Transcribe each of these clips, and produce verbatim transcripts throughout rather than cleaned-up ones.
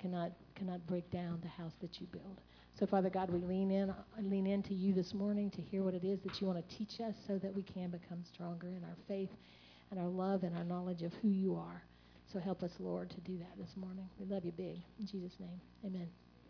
cannot cannot break down the house that you build. So, Father God, we lean in, lean into you this morning to hear what it is that you want to teach us so that we can become stronger in our faith and our love and our knowledge of who you are. So help us, Lord, to do that this morning. We love you big. In Jesus' name, amen.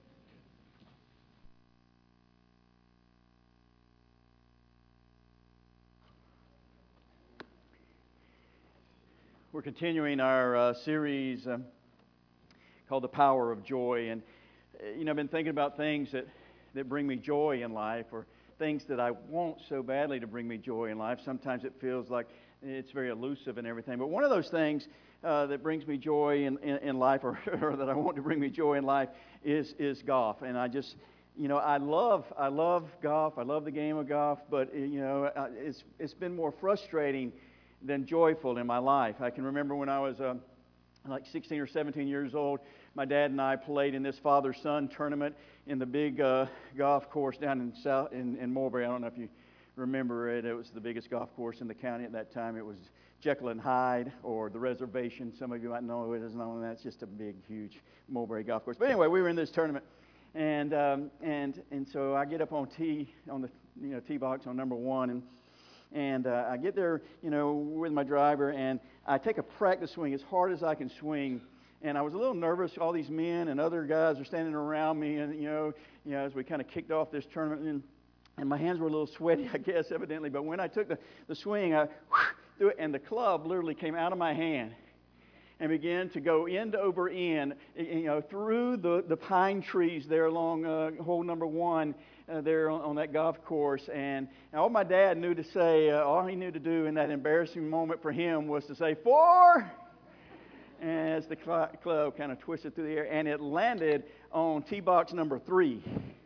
We're continuing our uh, series um, called The Power of Joy. And, uh, you know, I've been thinking about things that, that bring me joy in life, or things that I want so badly to bring me joy in life. Sometimes it feels like it's very elusive and everything. But one of those things uh, that brings me joy in, in, in life, or, or that I want to bring me joy in life, is is golf. And I just, you know, I love I love golf. I love the game of golf. But, you know, it's it's been more frustrating than joyful in my life. I can remember when I was uh, like sixteen or seventeen years old, my dad and I played in this father-son tournament in the big uh, golf course down in South in, in Mulberry. I don't know if you remember it. It was the biggest golf course in the county at that time. It was Jekyll and Hyde, or the Reservation. Some of you might know it as known. That's just a big, huge Mulberry golf course. But anyway, we were in this tournament, and um, and and so I get up on tee on the you know tee box on number one, and. And uh, I get there, you know, with my driver, and I take a practice swing as hard as I can swing. And I was a little nervous. All these men and other guys are standing around me, and you know, you know, as we kind of kicked off this tournament, and, and my hands were a little sweaty, I guess, evidently. But when I took the, the swing, I threw it, and the club literally came out of my hand and began to go end over end, you know, through the, the pine trees there along uh, hole number one. Uh, there on, on that golf course, and, and all my dad knew to say, uh, all he knew to do in that embarrassing moment for him was to say, four, and as the cl- club kind of twisted through the air, and it landed on tee box number three,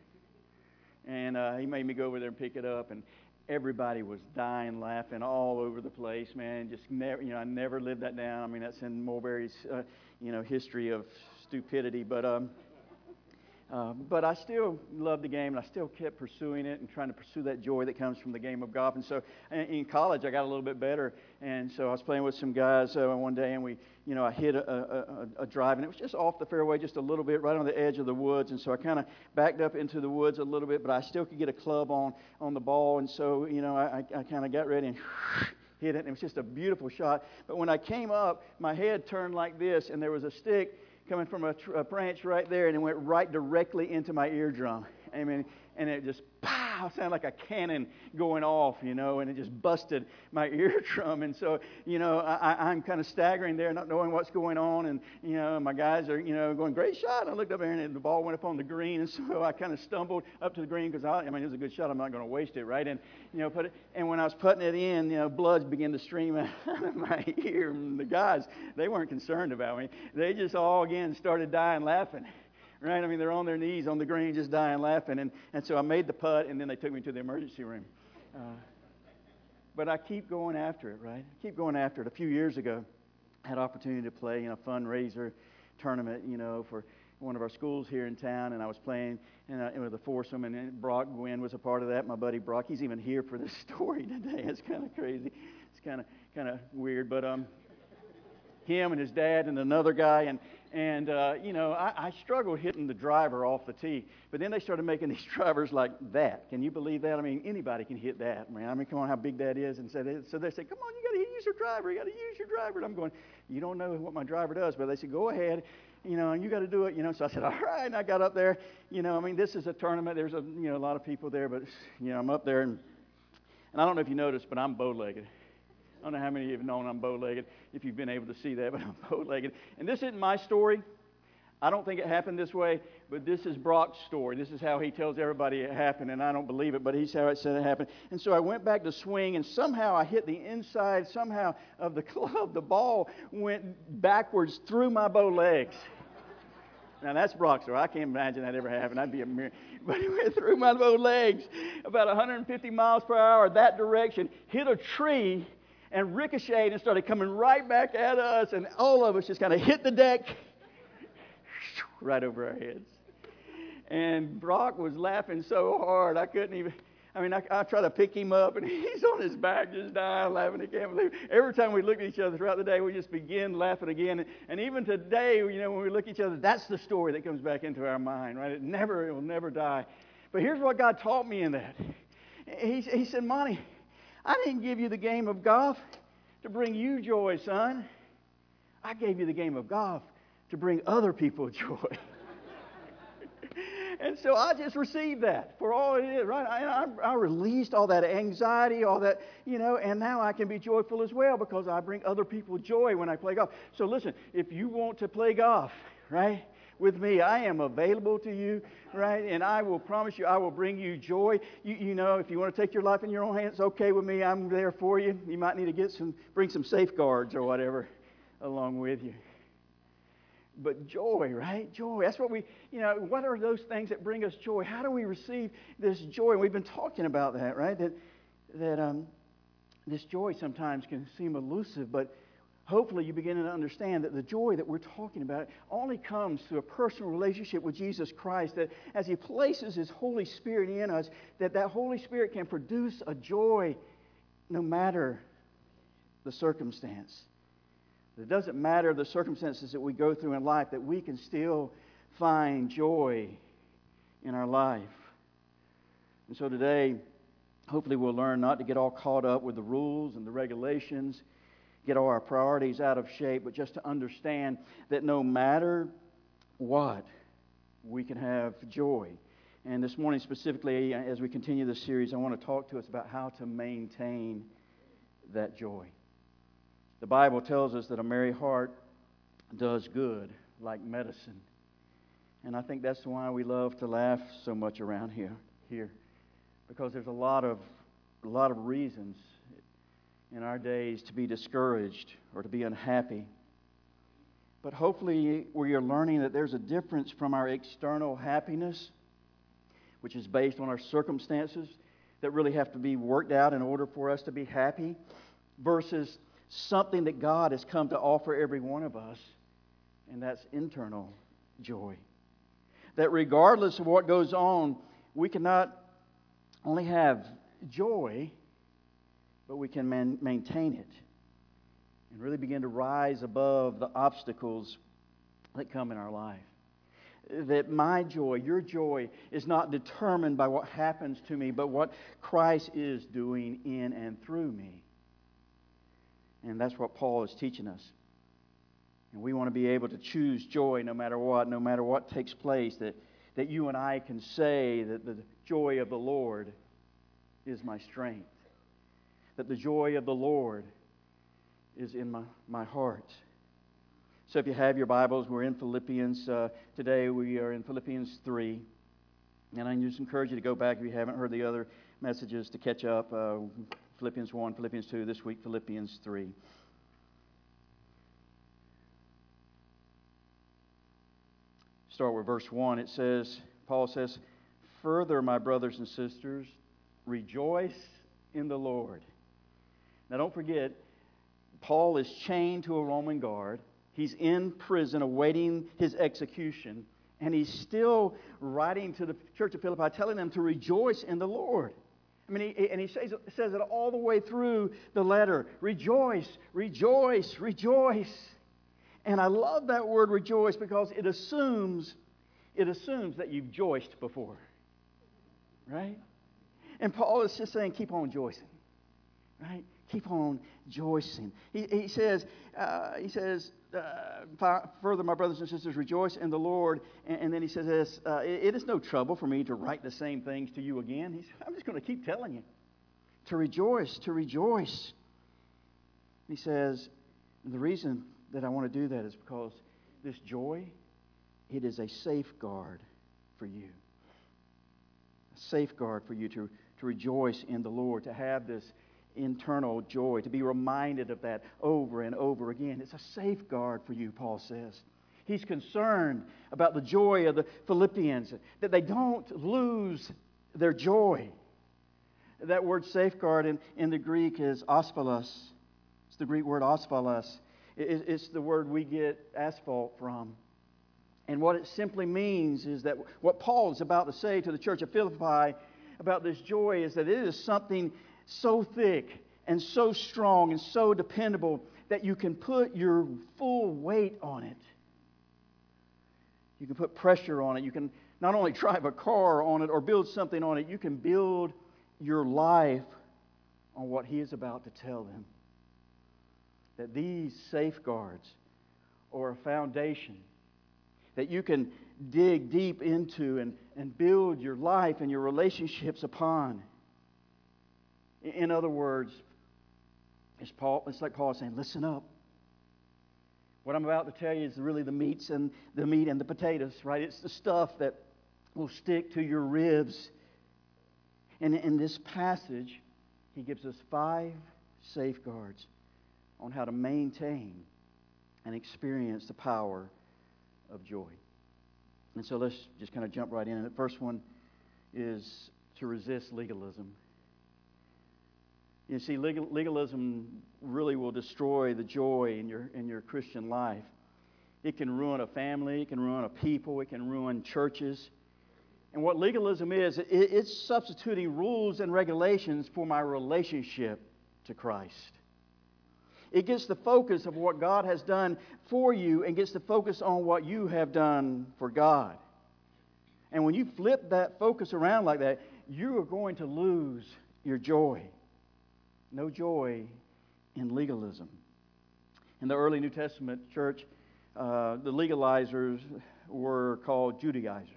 and uh, he made me go over there and pick it up, and everybody was dying, laughing all over the place, man. Just never, you know, I never lived that down. I mean, that's in Mulberry's, uh, you know, history of stupidity, but um. Uh, but I still loved the game, and I still kept pursuing it and trying to pursue that joy that comes from the game of golf. And so in college, I got a little bit better. And so I was playing with some guys uh, one day, and we, you know, I hit a, a, a drive, and it was just off the fairway just a little bit, right on the edge of the woods. And so I kind of backed up into the woods a little bit, but I still could get a club on, on the ball. And so, you know, I, I kind of got ready and hit it, and it was just a beautiful shot. But when I came up, my head turned like this, and there was a stick coming from a, tr- a branch right there, and it went right directly into my eardrum. I mean, and it just, pow, sounded like a cannon going off, you know, and it just busted my eardrum. And so, you know, I, I'm kind of staggering there, not knowing what's going on. And, you know, my guys are, you know, going, great shot. And I looked up there, and the ball went up on the green. And so I kind of stumbled up to the green because, I, I mean, it was a good shot. I'm not going to waste it, right? And, you know, put it, and when I was putting it in, you know, blood began to stream out of my ear. And the guys, they weren't concerned about me. They just all, again, started dying laughing. Right? I mean, they're on their knees on the green just dying laughing. And, and so I made the putt, and then they took me to the emergency room. Uh, but I keep going after it, right? I keep going after it. A few years ago, I had an opportunity to play in a fundraiser tournament, you know, for one of our schools here in town. And I was playing and uh, with a foursome, and Brock Gwynn was a part of that. My buddy Brock, he's even here for this story today. It's kind of crazy. It's kind of kind of weird. But um, him and his dad and another guy, and And, uh, you know, I, I struggled hitting the driver off the tee. But then they started making these drivers like that. Can you believe that? I mean, anybody can hit that, man. I mean, come on, how big that is. And so they, so they say, come on, you got to use your driver. You got to use your driver. And I'm going, you don't know what my driver does. But they said, go ahead, you know, and you got to do it. You know, so I said, all right. And I got up there. You know, I mean, this is a tournament. There's, a you know, a lot of people there. But, you know, I'm up there. And, and I don't know if you noticed, but I'm bow-legged. I don't know how many of you have known I'm bow-legged, if you've been able to see that, but I'm bow-legged. And this isn't my story. I don't think it happened this way, but this is Brock's story. This is how he tells everybody it happened, and I don't believe it, but he's how it said it happened. And so I went back to swing, and somehow I hit the inside somehow of the club. The ball went backwards through my bow legs. Now, that's Brock's story. I can't imagine that ever happened. I'd be a miracle. But it went through my bow legs about one hundred fifty miles per hour that direction, hit a tree, and ricocheted and started coming right back at us, and all of us just kind of hit the deck right over our heads. And Brock was laughing so hard, I couldn't even, I mean, I, I try to pick him up, and he's on his back just dying, laughing. He can't believe it. Every time we look at each other throughout the day, we just begin laughing again. And, and even today, you know, when we look at each other, that's the story that comes back into our mind, right? It never, it will never die. But here's what God taught me in that. He, he said, Monty, I didn't give you the game of golf to bring you joy, son. I gave you the game of golf to bring other people joy. And so I just received that for all it is, right? I, I, I released all that anxiety, all that, you know, and now I can be joyful as well because I bring other people joy when I play golf. So listen, if you want to play golf, right, with me, I am available to you, right? And I will promise you, I will bring you joy. You, you know, if you want to take your life in your own hands, it's okay with me. I'm there for you. You might need to get some, bring some safeguards or whatever along with you. But joy, right? Joy. That's what we, you know, what are those things that bring us joy? How do we receive this joy? And we've been talking about that, right? That that um, this joy sometimes can seem elusive, but hopefully you begin to understand that the joy that we're talking about only comes through a personal relationship with Jesus Christ, that as He places His Holy Spirit in us, that that Holy Spirit can produce a joy no matter the circumstance. It doesn't matter the circumstances that we go through in life, that we can still find joy in our life. And so today, hopefully we'll learn not to get all caught up with the rules and the regulations, get all our priorities out of shape, but just to understand that no matter what, we can have joy. And this morning specifically, as we continue this series, I want to talk to us about how to maintain that joy. The Bible tells us that a merry heart does good like medicine. And I think that's why we love to laugh so much around here. Here, because there's a lot of a lot of reasons in our days to be discouraged or to be unhappy. But hopefully we are learning that there's a difference from our external happiness, which is based on our circumstances that really have to be worked out in order for us to be happy, versus something that God has come to offer every one of us, and that's internal joy. That regardless of what goes on, we cannot only have joy, but we can man- maintain it and really begin to rise above the obstacles that come in our life. That my joy, your joy, is not determined by what happens to me, but what Christ is doing in and through me. And that's what Paul is teaching us. And we want to be able to choose joy no matter what, no matter what takes place, that, that you and I can say that the joy of the Lord is my strength. That the joy of the Lord is in my, my heart. So if you have your Bibles, we're in Philippians. Uh, today we are in Philippians three. And I just encourage you to go back if you haven't heard the other messages to catch up. Uh, Philippians one, Philippians two, this week Philippians three. Start with verse one. It says, Paul says, "Further, my brothers and sisters, rejoice in the Lord." Now don't forget, Paul is chained to a Roman guard. He's in prison awaiting his execution. And he's still writing to the church of Philippi, telling them to rejoice in the Lord. I mean, he, and he says, says it all the way through the letter. Rejoice, rejoice, rejoice. And I love that word rejoice because it assumes, it assumes that you've joiced before. Right? And Paul is just saying, keep on joicing. Right? Keep on joicing. He, he says, uh, he says, uh, further, my brothers and sisters, rejoice in the Lord. And, and then he says this, uh, it, it is no trouble for me to write the same things to you again. He's, I'm just going to keep telling you. To rejoice, to rejoice. He says, the reason that I want to do that is because this joy, it is a safeguard for you. A safeguard for you to, to rejoice in the Lord, to have this internal joy, to be reminded of that over and over again. It's a safeguard for you, Paul says. He's concerned about the joy of the Philippians, that they don't lose their joy. That word safeguard in, in the Greek is osphalos. It's the Greek word osphalos. It, it's the word we get asphalt from. And what it simply means is that what Paul is about to say to the church of Philippi, about this joy is that it is something so thick and so strong and so dependable that you can put your full weight on it. You can put pressure on it. You can not only drive a car on it or build something on it, you can build your life on what He is about to tell them. That these safeguards are a foundation that you can dig deep into and, and build your life and your relationships upon. In other words, it's, Paul, it's like Paul saying, listen up. What I'm about to tell you is really the meats and the meat and the potatoes, right? It's the stuff that will stick to your ribs. And in this passage, he gives us five safeguards on how to maintain and experience the power of joy. And so let's just kind of jump right in. And the first one is to resist legalism. You see, legal, legalism really will destroy the joy in your in your Christian life. It can ruin a family, it can ruin a people, it can ruin churches. And what legalism is, it, it's substituting rules and regulations for my relationship to Christ. It gets the focus of what God has done for you and gets the focus on what you have done for God. And when you flip that focus around like that, you are going to lose your joy. No joy in legalism. In the early New Testament church, uh, the legalizers were called Judaizers.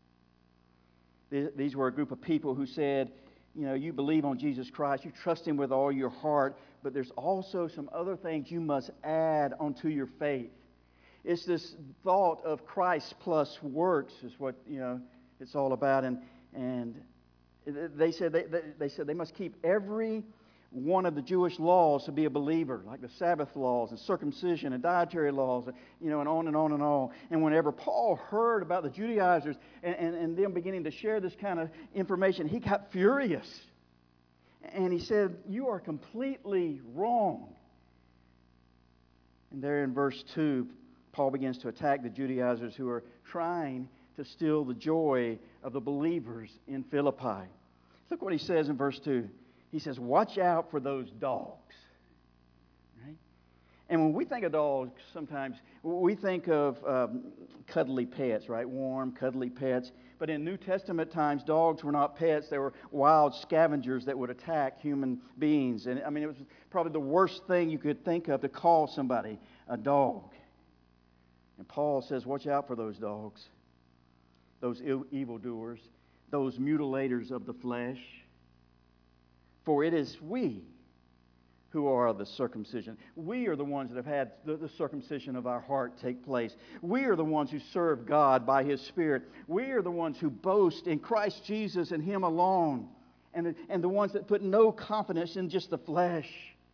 These were a group of people who said, you know, you believe on Jesus Christ, you trust Him with all your heart, but there's also some other things you must add onto your faith. It's this thought of Christ plus works is what, you know, it's all about. And and they said they, they, they said they must keep every one of the Jewish laws to be a believer, like the Sabbath laws and circumcision and dietary laws, you know, and on and on and on. And whenever Paul heard about the Judaizers and, and, and them beginning to share this kind of information, he got furious. And he said, you are completely wrong. And there in verse two, Paul begins to attack the Judaizers who are trying to steal the joy of the believers in Philippi. Look what he says in verse two. He says, watch out for those dogs. Right? And when we think of dogs, sometimes we think of um, cuddly pets, right? Warm, cuddly pets. But in New Testament times, dogs were not pets. They were wild scavengers that would attack human beings. And I mean, it was probably the worst thing you could think of to call somebody a dog. And Paul says, watch out for those dogs, those evildoers, those mutilators of the flesh. For it is we who are the circumcision. We are the ones that have had the, the circumcision of our heart take place. We are the ones who serve God by His Spirit. We are the ones who boast in Christ Jesus and Him alone. And the, and the ones that put no confidence in just the flesh.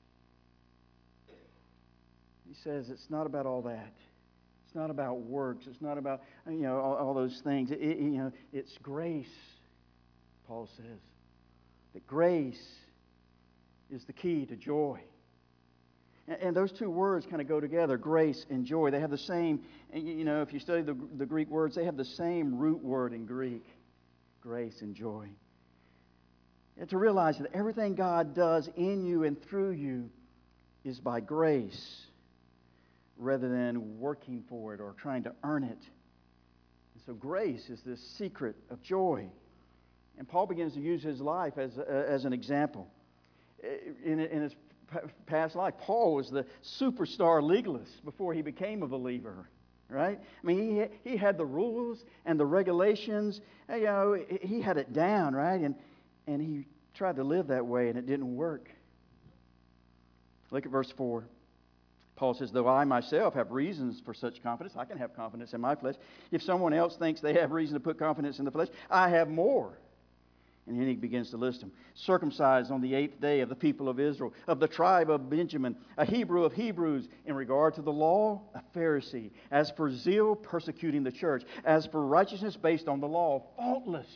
He says it's not about all that. It's not about works. It's not about, you know, all, all those things. It, it, you know, it's grace, Paul says. That grace is the key to joy. And, and those two words kind of go together, grace and joy. They have the same, you know, if you study the, the Greek words, they have the same root word in Greek, grace and joy. And to realize that everything God does in you and through you is by grace rather than working for it or trying to earn it. And so grace is this secret of joy. And Paul begins to use his life as, uh, as an example. In, in his past life, Paul was the superstar legalist before he became a believer, right? I mean, he, he had the rules and the regulations. You know, he had it down, right? And, and he tried to live that way, and it didn't work. Look at verse four. Paul says, though I myself have reasons for such confidence, I can have confidence in my flesh. If someone else thinks they have reason to put confidence in the flesh, I have more. And then he begins to list them. Circumcised on the eighth day of the people of Israel, of the tribe of Benjamin, a Hebrew of Hebrews. In regard to the law, a Pharisee. As for zeal, persecuting the church. As for righteousness based on the law, faultless.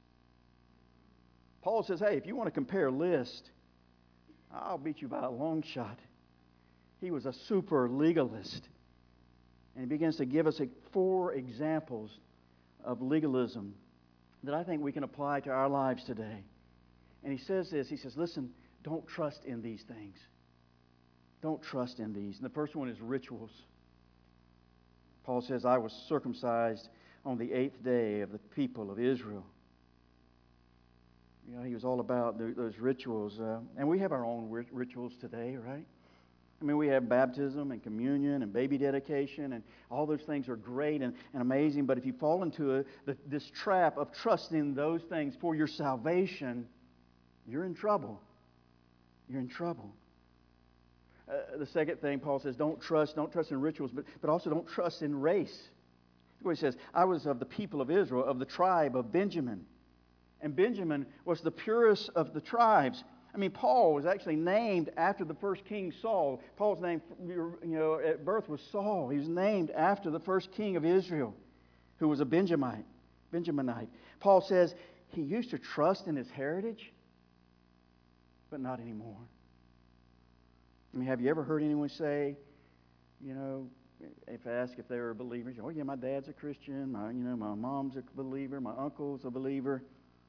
Paul says, hey, if you want to compare a list, I'll beat you by a long shot. He was a super legalist. And he begins to give us four examples of legalism that I think we can apply to our lives today. And he says this, he says, listen, don't trust in these things. Don't trust in these. And the first one is rituals. Paul says, I was circumcised on the eighth day of the people of Israel. You know, he was all about those rituals. Uh, and we have our own rituals today, right? I mean, we have baptism and communion and baby dedication, and all those things are great and, and amazing. But if you fall into a, the, this trap of trusting those things for your salvation, you're in trouble. You're in trouble. Uh, the second thing, Paul says, don't trust, don't trust in rituals, but, but also don't trust in race. Look what he says, I was of the people of Israel, of the tribe of Benjamin. And Benjamin was the purest of the tribes. I mean, Paul was actually named after the first king, Saul. Paul's name, you know, at birth was Saul. He was named after the first king of Israel, who was a Benjamite. Benjaminite. Paul says he used to trust in his heritage, but not anymore. I mean, have you ever heard anyone say, you know, if asked if they were believers, oh yeah, my dad's a Christian, my, you know, my mom's a believer, my uncle's a believer.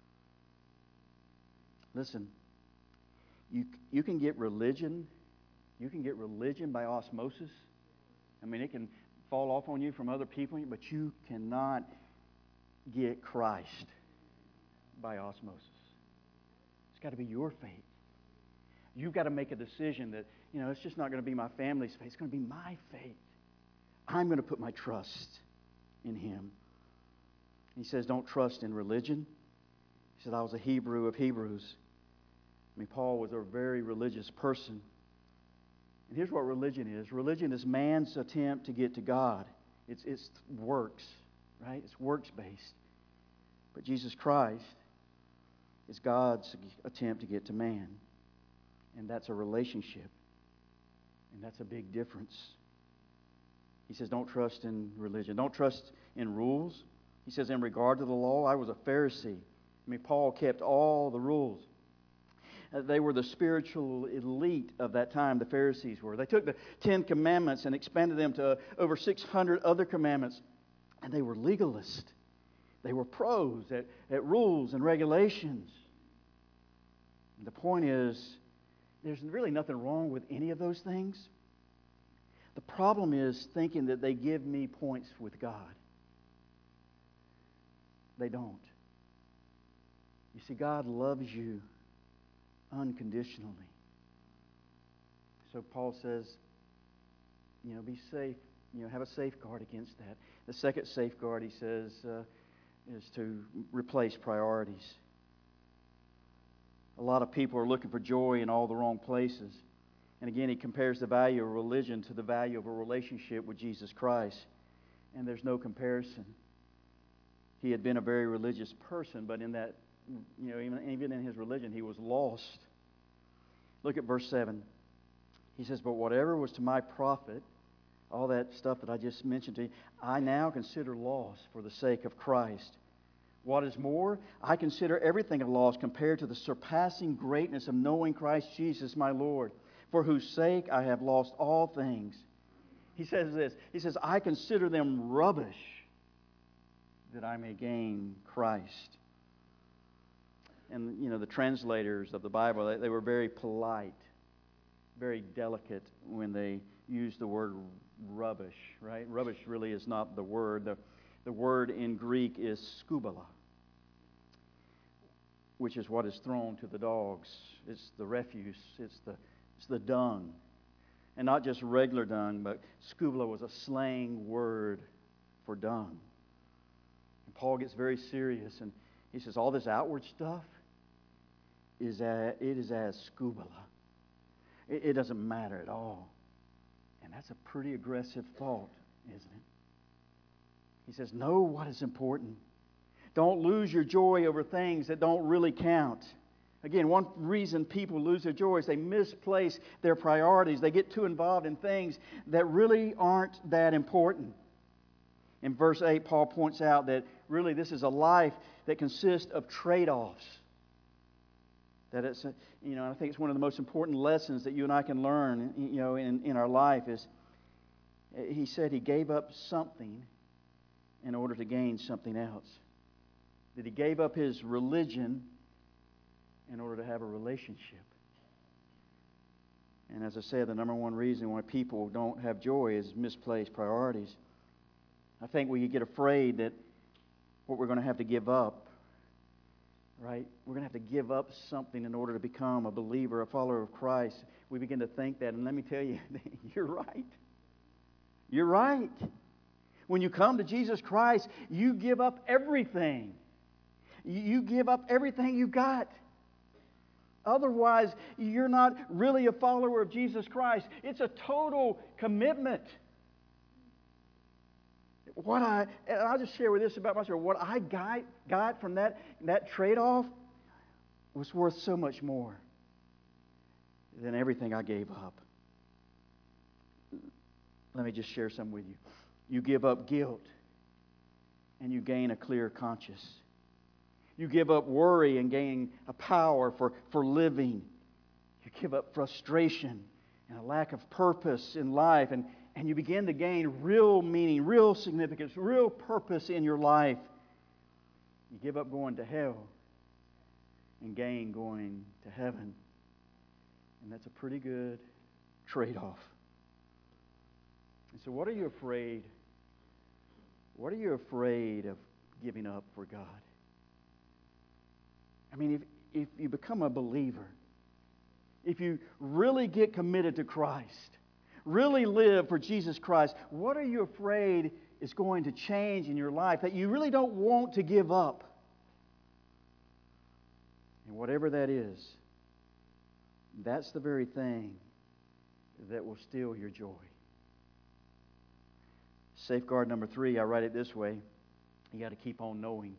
Listen, you you can get religion, you can get religion by osmosis. I mean, it can fall off on you from other people, but you cannot get Christ by osmosis. It's got to be your faith. You've got to make a decision that, you know, it's just not going to be my family's faith. It's going to be my faith. I'm going to put my trust in Him. He says, don't trust in religion. He said, I was a Hebrew of Hebrews. I mean, Paul was a very religious person. And here's what religion is. Religion is man's attempt to get to God. It's, it's works, right? It's works-based. But Jesus Christ is God's attempt to get to man. And that's a relationship. And that's a big difference. He says, don't trust in religion. Don't trust in rules. He says, in regard to the law, I was a Pharisee. I mean, Paul kept all the rules. Uh, they were the spiritual elite of that time, the Pharisees were. They took the Ten Commandments and expanded them to over six hundred other commandments. And they were legalists. They were pros at, at rules and regulations. And the point is, there's really nothing wrong with any of those things. The problem is thinking that they give me points with God. They don't. You see, God loves you unconditionally. So Paul says, you know, be safe. You know, have a safeguard against that. The second safeguard, he says, uh, is to replace priorities. A lot of people are looking for joy in all the wrong places. And again, he compares the value of religion to the value of a relationship with Jesus Christ. And there's no comparison. He had been a very religious person, but in that, you know, even, even in his religion, he was lost. Look at verse seven. He says, but whatever was to my profit, all that stuff that I just mentioned to you, I now consider loss for the sake of Christ. What is more, I consider everything a loss compared to the surpassing greatness of knowing Christ Jesus my Lord, for whose sake I have lost all things. He says this, he says, I consider them rubbish that I may gain Christ. And, you know, the translators of the Bible, they, they were very polite, very delicate when they used the word rubbish, right? Rubbish really is not the word. The, the word in Greek is skubala, which is what is thrown to the dogs. It's the refuse. It's the, it's the dung. And not just regular dung, but skubala was a slang word for dung. And Paul gets very serious, and he says, all this outward stuff, is a, it is as skubala. It, it doesn't matter at all. And that's a pretty aggressive thought, isn't it? He says, know what is important. Don't lose your joy over things that don't really count. Again, one reason people lose their joy is they misplace their priorities. They get too involved in things that really aren't that important. In verse eight, Paul points out that really this is a life that consists of trade-offs. That it's, you know, I think it's one of the most important lessons that you and I can learn, you know, in, in our life is, he said he gave up something in order to gain something else. that he gave up his religion in order to have a relationship. And as I said, the number one reason why people don't have joy is misplaced priorities. I think we get afraid that what we're going to have to give up, right? We're going to have to give up something in order to become a believer, a follower of Christ. We begin to think that, and let me tell you, you're right. You're right. When you come to Jesus Christ, you give up everything. You give up everything you got. Otherwise, you're not really a follower of Jesus Christ. It's a total commitment. What I, and I'll just share with this about myself. What I got, got from that, that trade-off was worth so much more than everything I gave up. Let me just share some with you. You give up guilt, and you gain a clear conscience. You give up worry and gain a power for, for living. You give up frustration and a lack of purpose in life, and, and you begin to gain real meaning, real significance, real purpose in your life. You give up going to hell and gain going to heaven. And that's a pretty good trade-off. And so what are you afraid? What are you afraid of giving up for God? I mean, if, if you become a believer, if you really get committed to Christ, really live for Jesus Christ, what are you afraid is going to change in your life that you really don't want to give up? And whatever that is, that's the very thing that will steal your joy. Safeguard number three, I write it this way. You got to keep on knowing.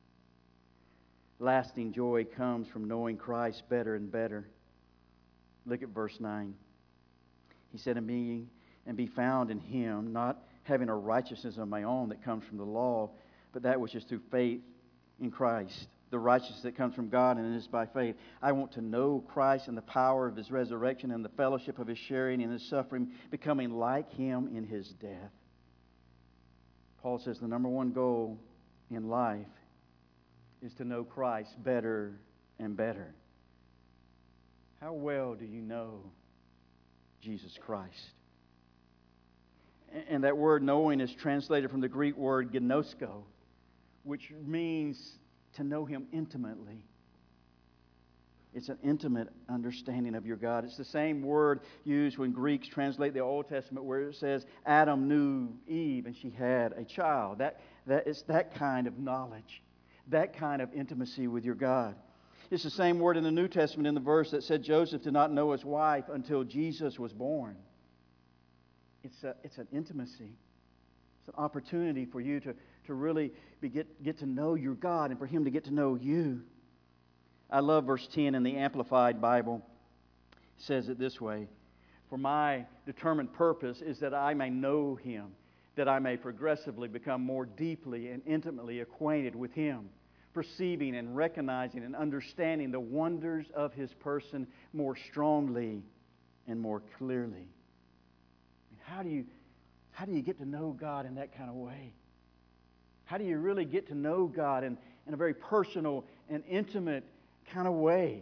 Lasting joy comes from knowing Christ better and better. Look at verse nine. He said, and be, and be found in Him, not having a righteousness of my own that comes from the law, but that which is through faith in Christ. The righteousness that comes from God, and it is by faith. I want to know Christ and the power of His resurrection and the fellowship of His sharing in His suffering, becoming like Him in His death. Paul says the number one goal in life is to know Christ better and better. How well do you know Jesus Christ? And that word knowing is translated from the Greek word gnosko, which means to know Him intimately. It's an intimate understanding of your God. It's the same word used when Greeks translate the Old Testament where it says Adam knew Eve and she had a child. That, that is that kind of knowledge. That kind of intimacy with your God. It's the same word in the New Testament in the verse that said Joseph did not know his wife until Jesus was born. It's, a, it's an intimacy. It's an opportunity for you to, to really be, get, get to know your God and for Him to get to know you. I love verse ten in the Amplified Bible. It says it this way. For my determined purpose is that I may know Him, that I may progressively become more deeply and intimately acquainted with Him, perceiving and recognizing and understanding the wonders of His person more strongly and more clearly. How do you, how do you get to know God in that kind of way? How do you really get to know God in, in a very personal and intimate kind of way?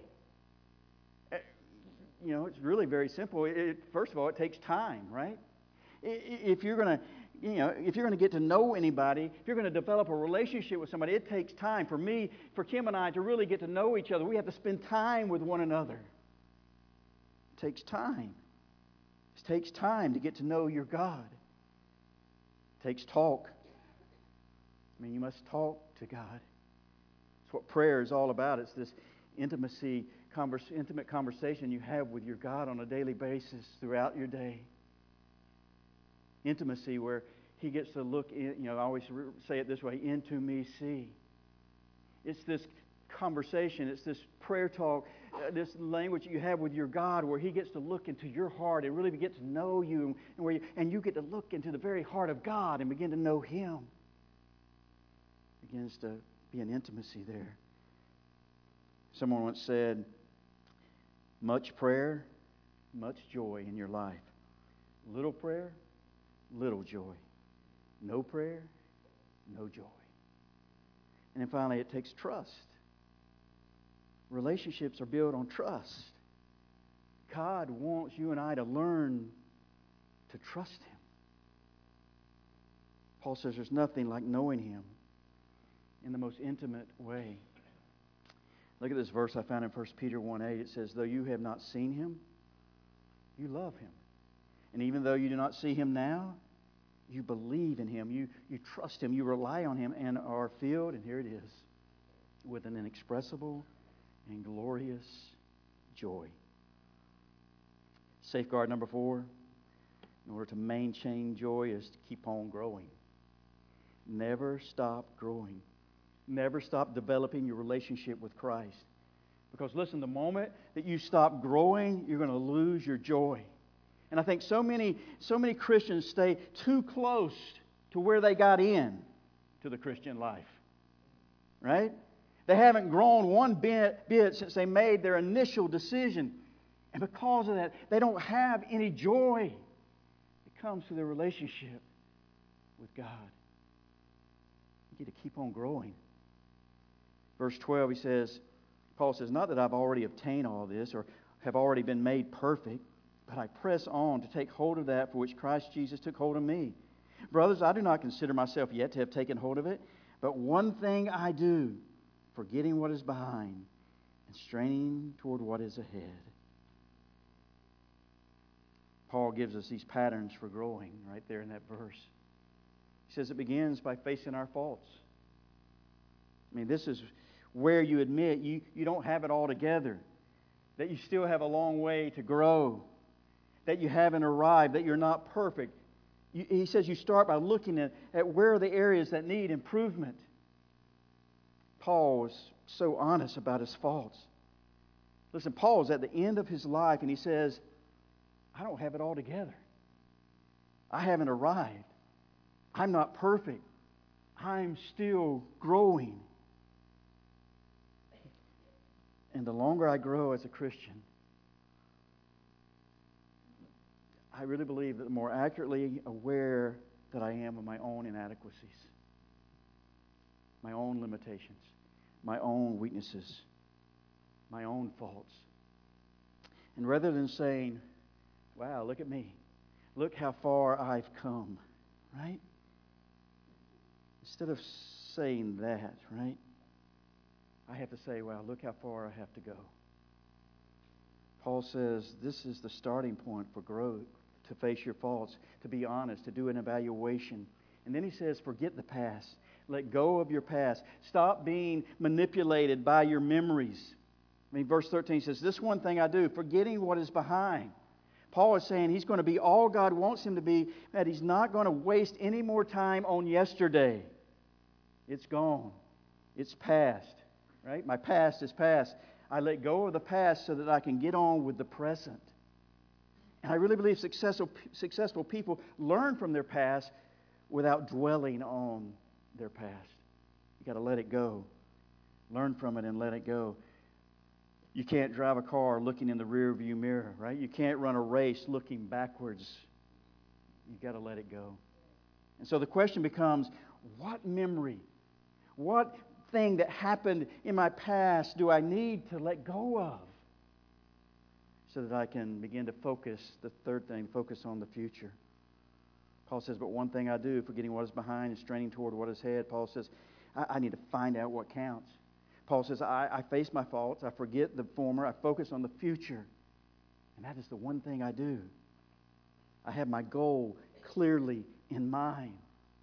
You know, it's really very simple. It, first of all, it takes time, right? If you're going to You know, if you're going to get to know anybody, if you're going to develop a relationship with somebody, it takes time. For me, for Kim and I, to really get to know each other, we have to spend time with one another. It takes time. It takes time to get to know your God. It takes talk. I mean, you must talk to God. It's what prayer is all about. It's this intimacy, converse, intimate conversation you have with your God on a daily basis throughout your day. Intimacy where He gets to look in, you know, I always say it this way, into me see. It's this conversation, it's this prayer talk, uh, this language you have with your God where He gets to look into your heart and really get to know you, and, where you, and you get to look into the very heart of God and begin to know Him. Begins to be an intimacy there. Someone once said, much prayer, much joy in your life. Little prayer, little joy. No prayer, no joy. And then finally, it takes trust. Relationships are built on trust. God wants you and I to learn to trust Him. Paul says there's nothing like knowing Him in the most intimate way. Look at this verse I found in First Peter one eight. It says, though you have not seen Him, you love Him. And even though you do not see Him now, you believe in Him. You, you trust Him. You rely on Him and are filled, and here it is, with an inexpressible and glorious joy. Safeguard number four, in order to maintain joy, is to keep on growing. Never stop growing. Never stop developing your relationship with Christ. Because listen, the moment that you stop growing, you're going to lose your joy. And I think so many, so many Christians stay too close to where they got in to the Christian life. Right? They haven't grown one bit, bit since they made their initial decision. And because of that, they don't have any joy that comes to their relationship with God. You get to keep on growing. Verse twelve, he says, Paul says, not that I've already obtained all this or have already been made perfect, but I press on to take hold of that for which Christ Jesus took hold of me. Brothers, I do not consider myself yet to have taken hold of it, but one thing I do, forgetting what is behind and straining toward what is ahead. Paul gives us these patterns for growing right there in that verse. He says it begins by facing our faults. I mean, this is where you admit you, you don't have it all together, that you still have a long way to grow, that you haven't arrived, that you're not perfect. You, he says you start by looking at, at where are the areas that need improvement. Paul was so honest about his faults. Listen, Paul is at the end of his life, and he says, I don't have it all together. I haven't arrived. I'm not perfect. I'm still growing. And the longer I grow as a Christian, I really believe that the more accurately aware that I am of my own inadequacies, my own limitations, my own weaknesses, my own faults. And rather than saying, wow, look at me, look how far I've come, right? Instead of saying that, right, I have to say, wow, look how far I have to go. Paul says this is the starting point for growth, to face your faults, to be honest, to do an evaluation. And then he says, forget the past. Let go of your past. Stop being manipulated by your memories. I mean, verse thirteen says, this one thing I do, forgetting what is behind. Paul is saying he's going to be all God wants him to be, that he's not going to waste any more time on yesterday. It's gone. It's past. Right? My past is past. I let go of the past so that I can get on with the present. And I really believe successful, successful people learn from their past without dwelling on their past. You've got to let it go. Learn from it and let it go. You can't drive a car looking in the rear view mirror, right? You can't run a race looking backwards. You've got to let it go. And so the question becomes, what memory, what thing that happened in my past do I need to let go of so that I can begin to focus, the third thing, focus on the future? Paul says, but one thing I do, forgetting what is behind and straining toward what is ahead. Paul says, I, I need to find out what counts. Paul says, I, I face my faults, I forget the former, I focus on the future. And that is the one thing I do. I have my goal clearly in mind.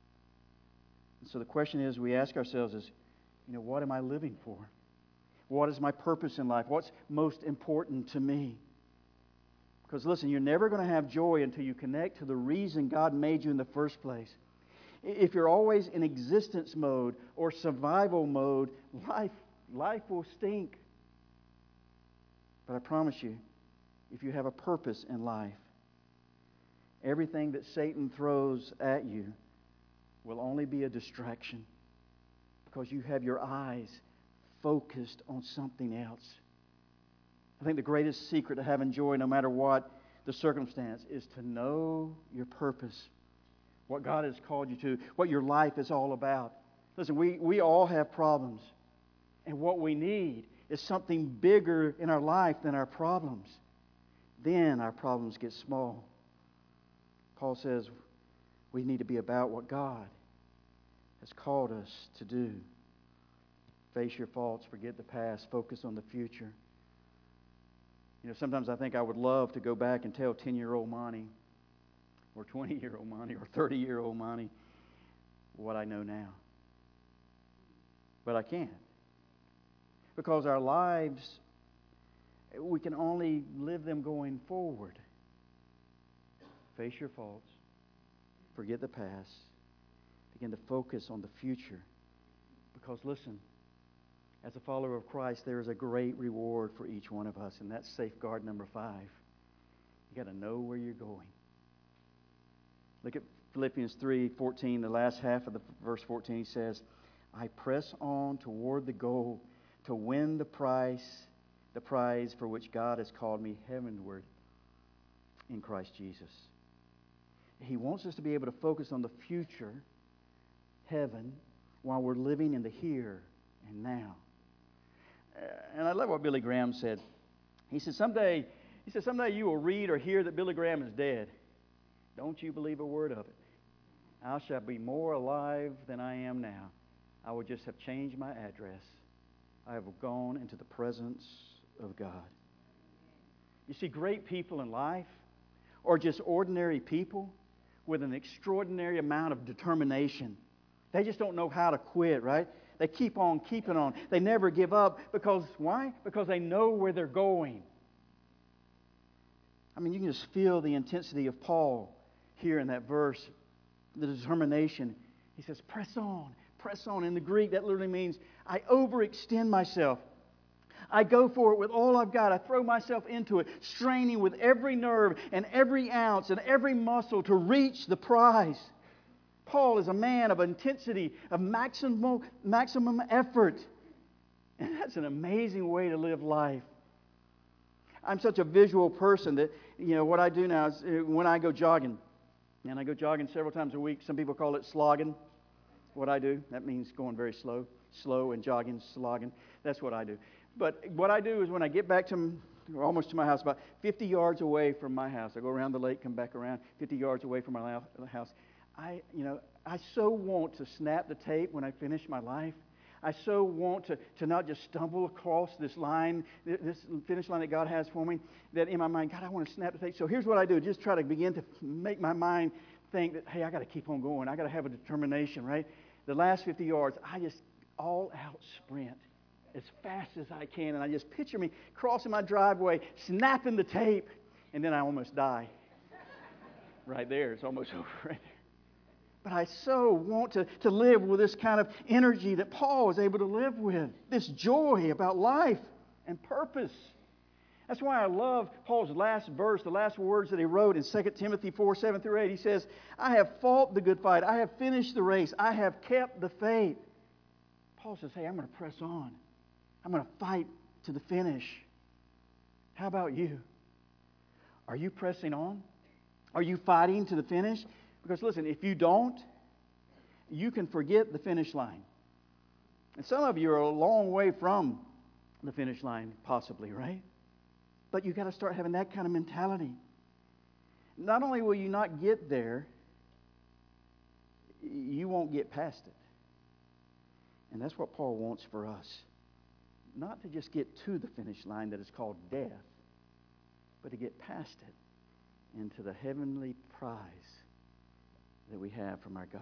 And so the question is, we ask ourselves is, you know, what am I living for? What is my purpose in life? What's most important to me? Because listen, you're never going to have joy until you connect to the reason God made you in the first place. If you're always in existence mode or survival mode, life, life will stink. But I promise you, if you have a purpose in life, everything that Satan throws at you will only be a distraction, because you have your eyes focused on something else. I think the greatest secret to having joy, no matter what the circumstance, is to know your purpose, what God has called you to, what your life is all about. Listen, we, we all have problems. And what we need is something bigger in our life than our problems. Then our problems get small. Paul says we need to be about what God has called us to do. Face your faults, forget the past, focus on the future. You know, sometimes I think I would love to go back and tell ten-year-old Monty or twenty-year-old Monty or thirty-year-old Monty what I know now. But I can't. Because our lives, we can only live them going forward. Face your faults. Forget the past. Begin to focus on the future. Because listen, as a follower of Christ, there is a great reward for each one of us, and that's safeguard number five. You got to know where you're going. Look at Philippians three fourteen, the last half of the verse fourteen. He says, I press on toward the goal to win the prize, the prize for which God has called me heavenward in Christ Jesus. He wants us to be able to focus on the future, heaven, while we're living in the here and now. And I love what Billy Graham said. He said, someday, he said, someday you will read or hear that Billy Graham is dead. Don't you believe a word of it. I shall be more alive than I am now. I will just have changed my address. I have gone into the presence of God. You see, great people in life are just ordinary people with an extraordinary amount of determination. They just don't know how to quit, right? They keep on keeping on. They never give up because, why? Because they know where they're going. I mean, you can just feel the intensity of Paul here in that verse, the determination. He says, press on, press on. In the Greek, that literally means I overextend myself. I go for it with all I've got. I throw myself into it, straining with every nerve and every ounce and every muscle to reach the prize. Paul is a man of intensity, of maximum, maximum effort. And that's an amazing way to live life. I'm such a visual person that, you know, what I do now is when I go jogging, and I go jogging several times a week. Some people call it slogging. What I do, that means going very slow. Slow and jogging, slogging. That's what I do. But what I do is when I get back to almost to my house, about fifty yards away from my house, I go around the lake, come back around, fifty yards away from my house. I, you know, I so want to snap the tape when I finish my life. I so want to, to not just stumble across this line, this finish line that God has for me, that in my mind, God, I want to snap the tape. So here's what I do. Just try to begin to make my mind think that, hey, I got to keep on going. I got to have a determination, right? The last fifty yards, I just all-out sprint as fast as I can. And I just picture me crossing my driveway, snapping the tape, and then I almost die. Right there. It's almost over right there. But I so want to, to live with this kind of energy that Paul was able to live with. This joy about life and purpose. That's why I love Paul's last verse, the last words that he wrote in Second Timothy four, seven through eight. He says, I have fought the good fight. I have finished the race. I have kept the faith. Paul says, hey, I'm going to press on. I'm going to fight to the finish. How about you? Are you pressing on? Are you fighting to the finish? Because listen, if you don't, you can forget the finish line. And some of you are a long way from the finish line, possibly, right? But you've got to start having that kind of mentality. Not only will you not get there, you won't get past it. And that's what Paul wants for us. Not to just get to the finish line that is called death, but to get past it into the heavenly prize that we have from our God.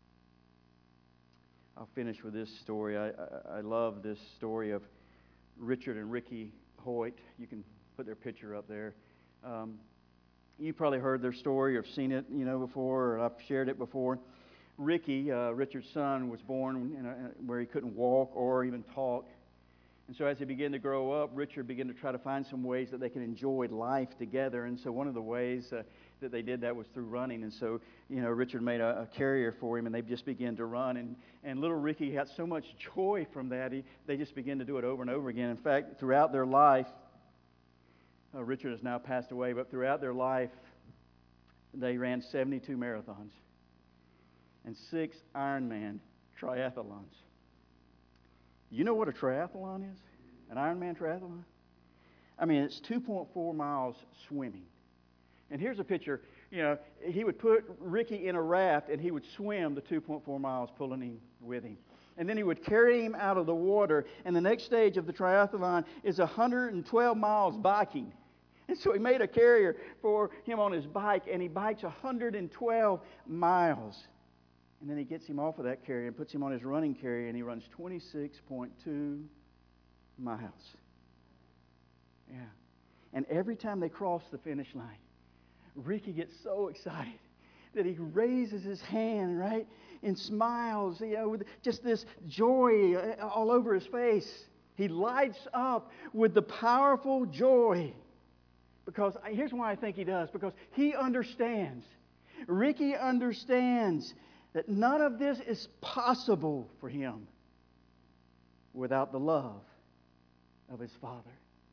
I'll finish with this story. I, I, I love this story of Richard and Ricky Hoyt. You can put their picture up there. Um, you probably heard their story or seen it, you know, before, or I've shared it before. Ricky, uh, Richard's son, was born in a, where he couldn't walk or even talk. And so as he began to grow up, Richard began to try to find some ways that they could enjoy life together. And so one of the ways uh, that they did that was through running. And so, you know, Richard made a, a carrier for him, and they just began to run. And, and little Ricky got so much joy from that, he, they just began to do it over and over again. In fact, throughout their life, uh, Richard has now passed away, but throughout their life, they ran seventy-two marathons and six Ironman triathlons. You know what a triathlon is? An Ironman triathlon? I mean, it's two point four miles swimming. And here's a picture. You know, he would put Ricky in a raft, and he would swim the two point four miles, pulling him with him. And then he would carry him out of the water. And the next stage of the triathlon is one hundred twelve miles biking. And so he made a carrier for him on his bike, and he bikes one hundred twelve miles. And then he gets him off of that carrier and puts him on his running carrier, and he runs twenty-six point two miles. Yeah. And every time they cross the finish line, Ricky gets so excited that he raises his hand, right, and smiles, you know, with just this joy all over his face. He lights up with the powerful joy. Because here's why I think he does. Because he understands. Ricky understands that none of this is possible for him without the love of his Father.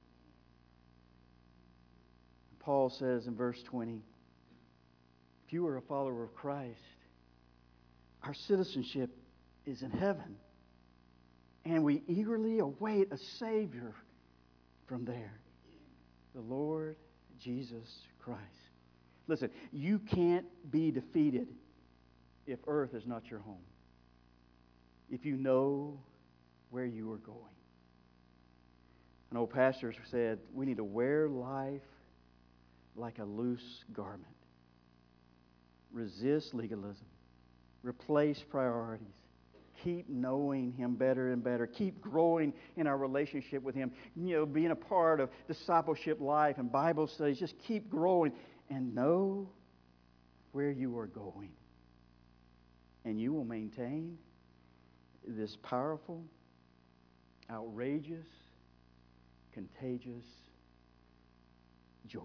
Paul says in verse twenty, if you are a follower of Christ, our citizenship is in heaven, and we eagerly await a Savior from there, the Lord Jesus Christ. Listen, you can't be defeated if earth is not your home, if you know where you are going. An old pastor said, we need to wear life like a loose garment. Resist legalism. Replace priorities. Keep knowing Him better and better. Keep growing in our relationship with Him. You know, being a part of discipleship life and Bible studies. Just keep growing and know where you are going. And you will maintain this powerful, outrageous, contagious joy.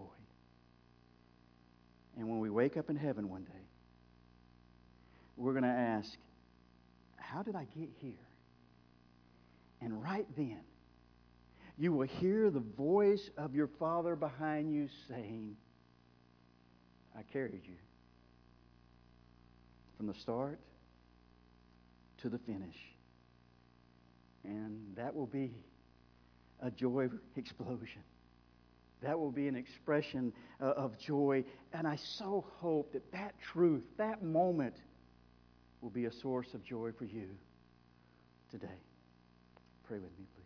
And when we wake up in heaven one day, we're going to ask, how did I get here? And right then, you will hear the voice of your Father behind you saying, I carried you from the start to the finish. And that will be a joy explosion. That will be an expression uh, of joy. And I so hope that that truth, that moment, will be a source of joy for you today. Pray with me, please.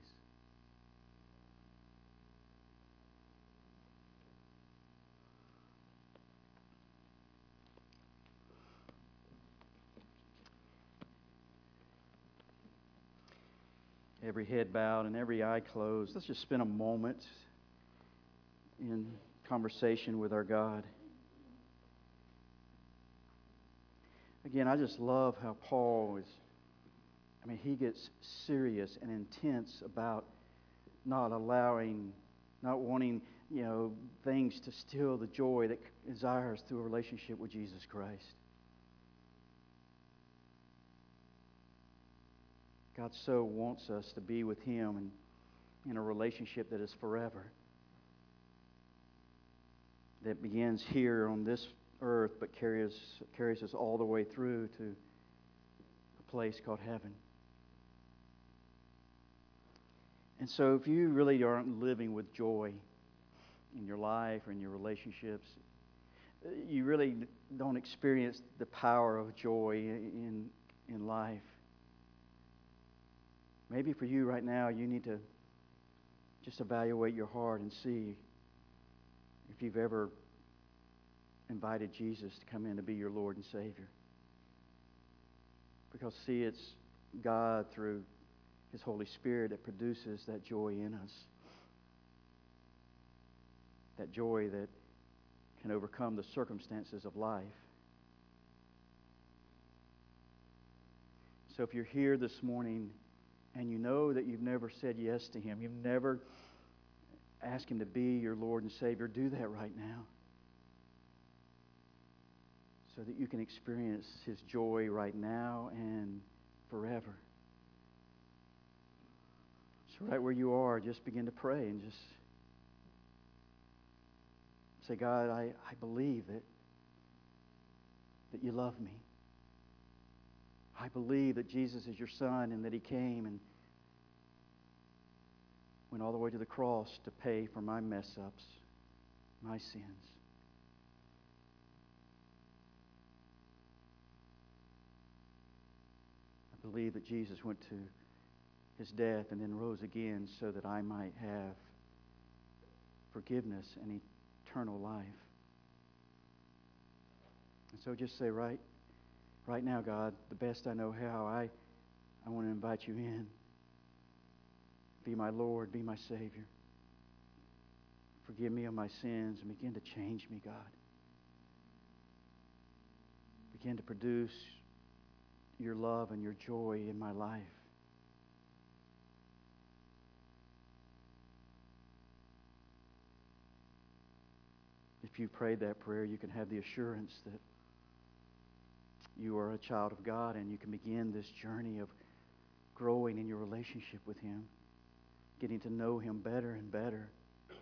Every head bowed and every eye closed. Let's just spend a moment in conversation with our God. Again, I just love how Paul is, I mean, he gets serious and intense about not allowing, not wanting, you know, things to steal the joy that desires through a relationship with Jesus Christ. God so wants us to be with Him and in a relationship that is forever. That begins here on this earth but carries, carries us all the way through to a place called heaven. And so if you really aren't living with joy in your life or in your relationships, you really don't experience the power of joy in, in life. Maybe for you right now, you need to just evaluate your heart and see if you've ever invited Jesus to come in to be your Lord and Savior. Because, see, it's God through His Holy Spirit that produces that joy in us. That joy that can overcome the circumstances of life. So if you're here this morning and you know that you've never said yes to Him, you've never asked Him to be your Lord and Savior, do that right now. So that you can experience His joy right now and forever. So right where you are, just begin to pray and just say, God, I, I believe that, that you love me. I believe that Jesus is your Son and that He came and went all the way to the cross to pay for my mess-ups, my sins. I believe that Jesus went to His death and then rose again so that I might have forgiveness and eternal life. And so just say, right, right now, God, the best I know how, I, I want to invite You in. Be my Lord, be my Savior. Forgive me of my sins and begin to change me, God. Begin to produce Your love and Your joy in my life. If you prayed that prayer, you can have the assurance that you are a child of God and you can begin this journey of growing in your relationship with Him, getting to know Him better and better,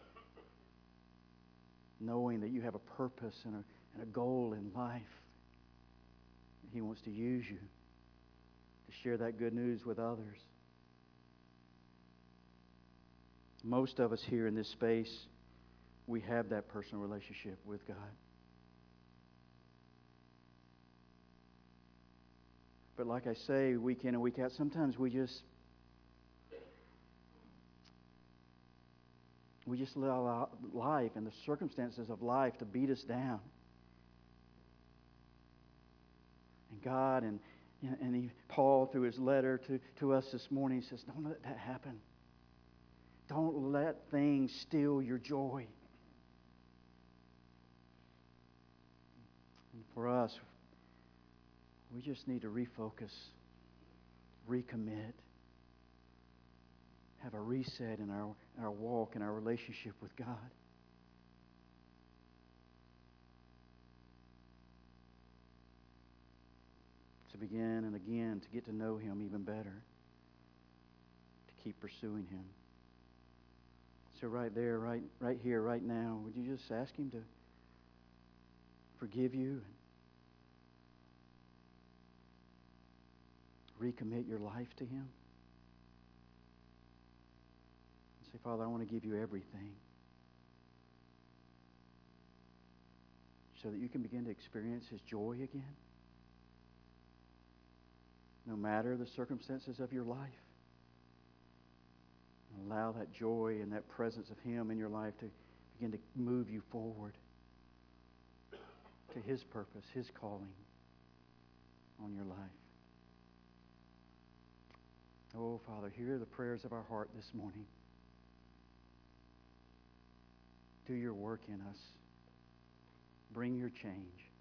knowing that you have a purpose and a, and a goal in life. He wants to use you to share that good news with others. Most of us here in this space, we have that personal relationship with God. But like I say, week in and week out, sometimes we just we just allow life and the circumstances of life to beat us down. And God and and he, Paul, through his letter to, to us this morning, says, don't let that happen. Don't let things steal your joy. And for us, we just need to refocus, recommit, have a reset in our, our walk and our relationship with God. To begin and again to get to know Him even better, to keep pursuing Him. So right there, right, right here, right now, would you just ask Him to forgive you and recommit your life to Him? And say, Father, I want to give You everything so that You can begin to experience His joy again, no matter the circumstances of your life. And allow that joy and that presence of Him in your life to begin to move you forward to His purpose, His calling on your life. Oh, Father, hear the prayers of our heart this morning. Do Your work in us. Bring Your change.